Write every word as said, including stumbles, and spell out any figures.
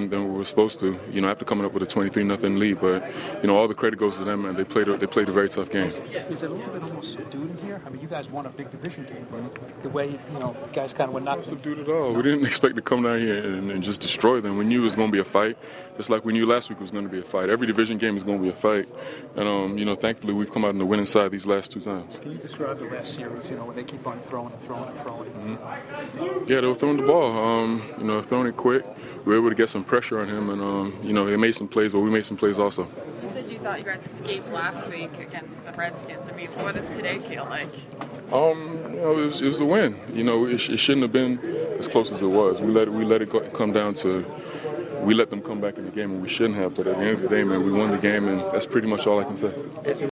than, than we were supposed to. You know, after coming up with a twenty-three nothing lead, but you know, all the credit goes to them, and they played a, they played a very tough game. Is it a little bit almost subdued in here? I mean, you guys won a big division game, but the way you know, the guys kind of were not subdued at all. We didn't expect to come down here and, and just destroy them. We knew it was going to be a fight. Just like we knew last week it was going to be a fight. Every division game is going to be a fight, and um, you know, thankfully we've come out on the winning side these last two times. Can you describe the last series? You know, where they keep on throwing and throwing and throwing. Mm-hmm. Yeah, they were throwing the ball. Um, you know, throwing it quick. We were able to get some pressure on him, and um, you know, they made some plays, but we made some plays also. You said you thought you guys escaped last week against the Redskins. I mean, what does today feel like? Um, you know, it was, it was a win. You know, it, sh- it shouldn't have been as close as it was. We let it, we let it go, come down to, we let them come back in the game, and we shouldn't have. But at the end of the day, man, we won the game, and that's pretty much all I can say.